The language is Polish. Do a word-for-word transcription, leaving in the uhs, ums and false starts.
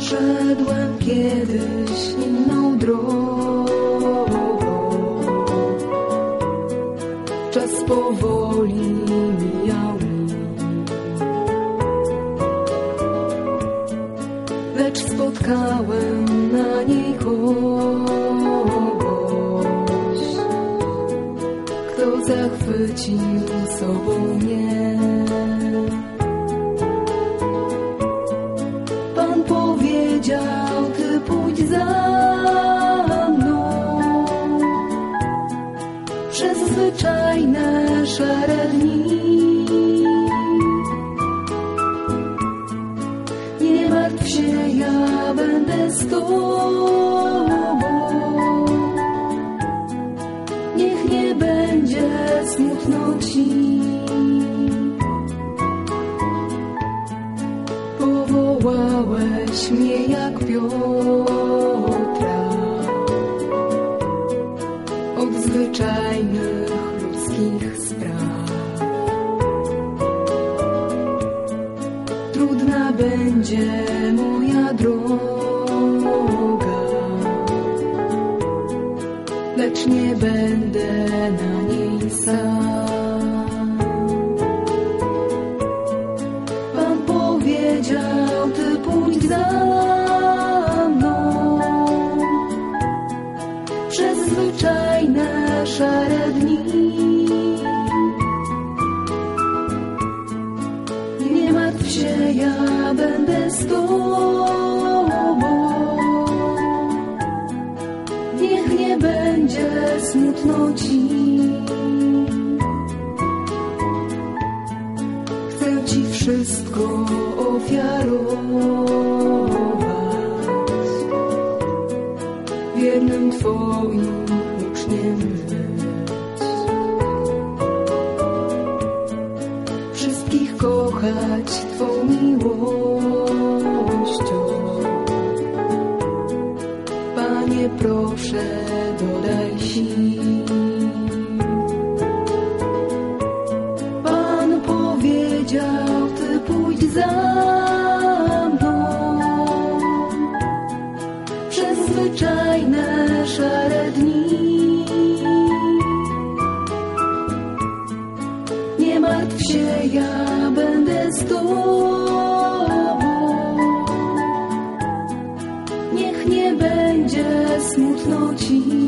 Szedłem kiedyś inną drogą, czas powoli mijał mi, lecz spotkałem na niej kogoś, kto zachwycił sobą mnie. Pan powiedział, ty pójdź za mną przez zwyczajne szare dni. Nie martw się, ja będę z tobą. Niech nie będzie smutno ci. Powołałeś mnie jak Piotra od zwyczajnych ludzkich spraw. Trudna będzie moja droga, lecz nie będę na niej sam. Pan powiedział, ty pójdź za mną przez zwyczajne szare dni. Nie martw się, ja będę z tobą. Niech nie będzie smutno ci. Chcę ci wszystko ofiarować, wiernym twoim uczniem być. Wszystkich kochać twą miłością. Panie, proszę, dodaj sił. Pan powiedział, ty pójdź za mną przez zwyczajne szare dni. Nie martw się, ja będę z tobą. Niech nie będzie smutno ci.